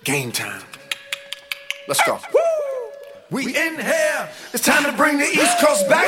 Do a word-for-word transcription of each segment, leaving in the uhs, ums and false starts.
Game time. Let's go. We in here. It's time to bring the East Coast back,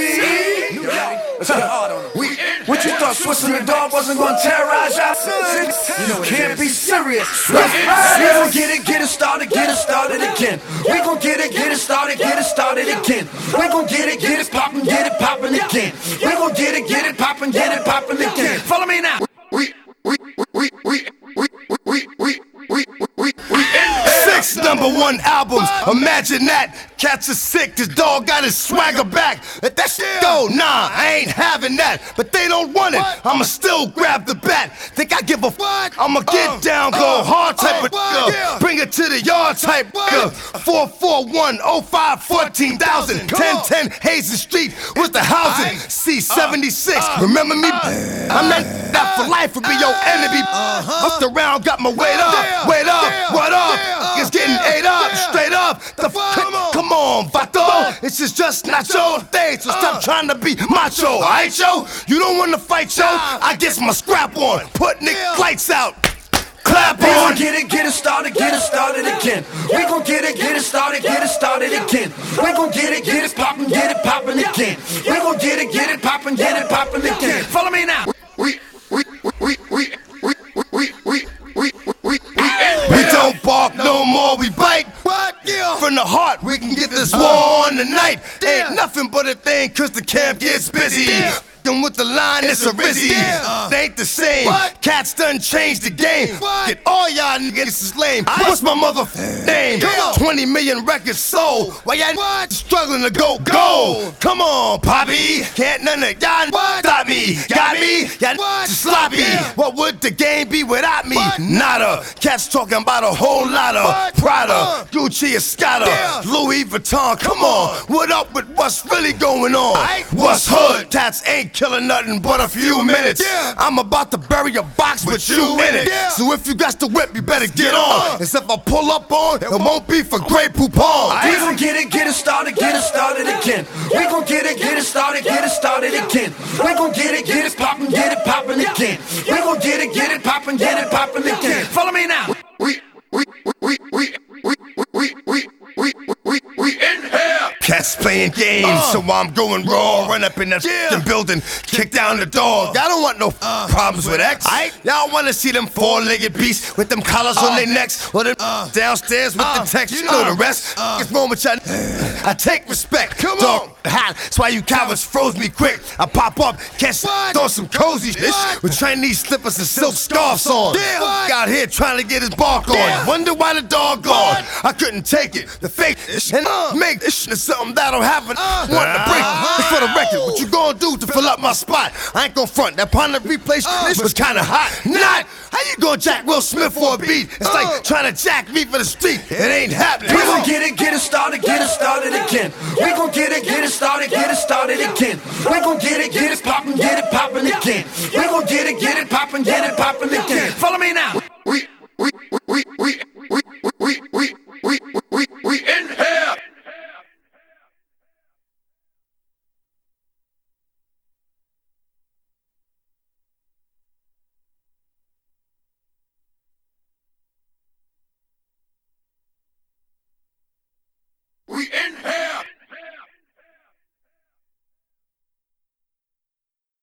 baby. Let's go. We, what you thought Switzerland dog wasn't gonna terrorize y'all? You know can't be serious. We gon' get it, get it started, get it started again. We gon' get it, get it started, get it started again. We gon' get it, get it poppin', get it poppin' again. We gon' get it, get it poppin', get it poppin' again. Follow me now. We, we, we, we, we, we, we, we, we, we in Six number one albums, imagine that. Cats are sick, this dog got his swagger back. Let that shit go, nah, I ain't having that. But they don't want it, I'ma still grab the bat. Think I give a fuck? I'ma get down, go hard type of nigga. Bring it to the yard type nigga. four four one oh five fourteen thousand. ten ten Hazen Street with the housing. C seventy-six, remember me? I'm not that for life, will be your enemy. Bust around, got my weight up, weight up, what up? It's getting ate up, straight up. The fuck, come on, Vato. This is just not your thing, so stop trying to be macho. Alright, yo? You don't wanna fight, yo? I guess my scrap on. Put Nick lights out. Clap We gon' on. get it, get it started, get it started again. We gon' get it, get it started, get it started again. We gon' get it, get it poppin', get it poppin' again. We gon' get it, get it poppin', get it poppin' again. Follow me now. We, we, we, we, we, we, we, we, we, we, We don't bark no more, we bite. What? Yeah. From the heart, we can get this war on tonight. Ain't nothing but a thing, cause the camp gets busy. And with the line, it's a rizzy. They ain't the same. What? Cats done changed the game. What? Get all y'all niggas is lame. I What's my mother name? twenty million records sold. Why y'all what? struggling to go gold? Come on, Poppy. Can't none of y'all what? stop me. Got me? Y'all what? sloppy. Yeah. What would the game be without me? What? Nada. Cats talking about a whole lot of what? Prada, uh. Gucci, Escada, yeah. Louis Vuitton. Come on. What up with what's really going on? I what's hood? Tats ain't killing nothing but a few minutes. Yeah. I'm about to bury a box with you in it. Yeah. So if you got the whip, you better get on. As if I pull up on, it won't be for great poupon. We gon' get it, get it started, get it started again. We gon' get it, get it started, get it started again. We gon' get it, get it poppin', get it poppin' again. We gon' get it, get it poppin', get it poppin' again. Follow me now. We, we, we, we, we, we, we, we, we, we in here. Cats playing games, uh, so I'm going raw. Run up in that yeah. building, kick down the door. Y'all don't want no uh, problems with X. Y'all wanna see them four-legged beasts with them collars uh, on their necks, or them uh, downstairs with uh, the text. You know uh, the rest. Uh, it's wrong with y'all. I take respect. Come Dog, on. Hot. That's why you cowards froze me quick. I pop up, catch throw some cozy shit with Chinese slippers and silk scarves on. Yeah. Got here trying to get his bark on. Yeah. Wonder why the dog gone. I couldn't take it. The fake this and uh, make this shit something that'll happen. Uh, Want to break uh, it's for the record. What you gonna do to fill up my spot? I ain't gon' front. That upon the replay uh, this was kinda hot. Not how you gonna jack Will Smith for a beat? It's uh, like trying to jack me for the street. It ain't happening. We gon' get it, get it started, get it started again. We gon' get it, get it started, get it started again. We gon' get it, get it poppin', get it poppin' again. We gon' get it, get it poppin', get it poppin' again. Follow me now.